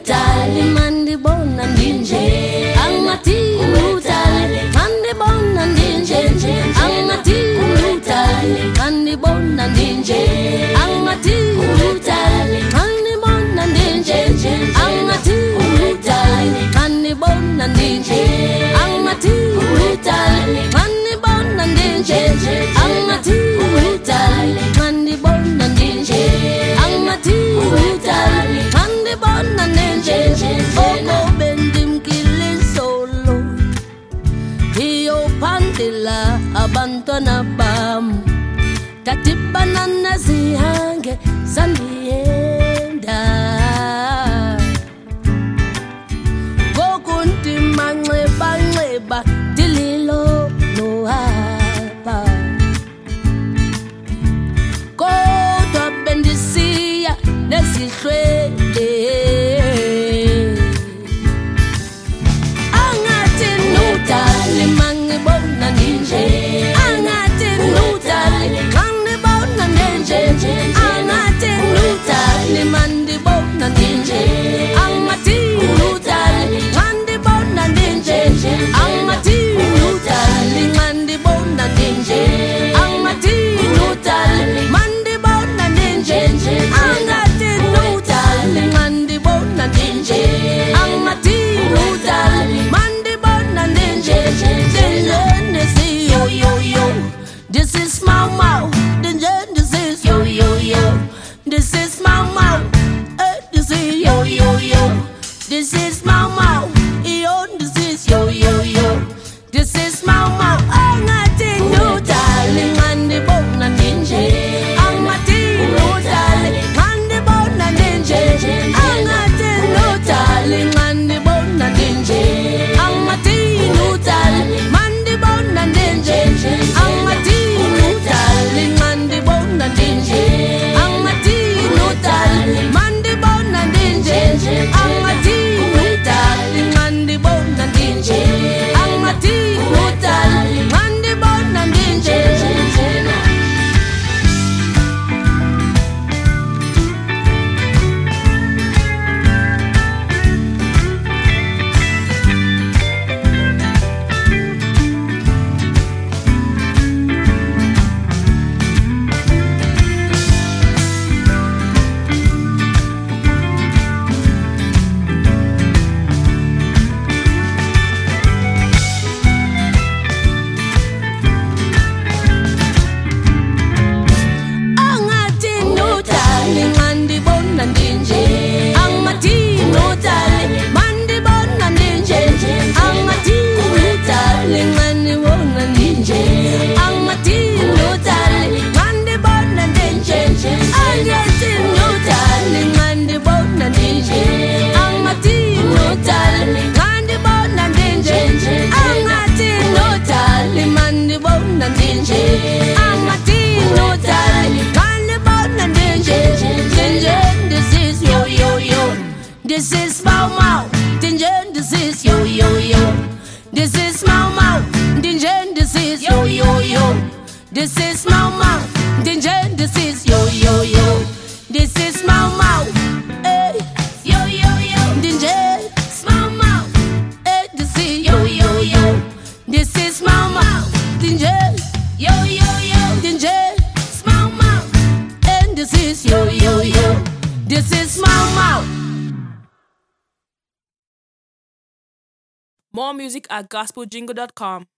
utali mandibona ndinje angathi utali mandibona ndinje angathi utali mandibona ndinje angathi utali mandibona ndinje angathi utali mandibona ndinje angathi utali mandibona ndinje angathi utali mandibona ndinje angathi utali mandibona ndinje oko bendimkile solo iyophandela abantwana bam tatibana nazihange sandiyenda ngokuntimanxebanxeba dililo nohapa kodwa bendisiya nesihlwele angathi nutali mangibona ndinje angathi nutali mangibona ndinje angathi nutali mandibona ndinje angathi nutali mandibona ndinje angathi nutali mandibona ndinje angathi nutali mandibona ndinje angathi nutali mandibona ndinje angathi nutali mandibona ndinje yo yo yo this is my mouth this is yo yo yo this is my mouth this is yo yo yo this is my mouth this is yo yo yo this is my mouth angathi nutali mandibona ndinje angathi nutali mandibona ndinje angathi nutali mandibona ndinje angathi nutali mandibona ndinje angathi nutali mandibona ndinje angathi nutali mandibona ndinje angathi nutali mandibona ndinje angathi nutali mandibona ndinje angathi nutali mandibona ndinje angathi nutali mandibona ndinje angathi nutali mandibona ndinje angathi nutali mandibona ndinje angathi nutali mandibona ndinje angathi nutali mandibona ndinje angathi nutali mandibona ndinje angathi nutali mandibona ndinje this is yo yo yo this is my mouth this is yo yo yo this is my mouth this is yo yo yo this is my mouth this is yo yo yo this is my mouth yo yo yo my mouth this is yo yo yo this is my mouth yo yo yo my mouth this is yo yo yo this is my mouth. More music at gospeljingle.com.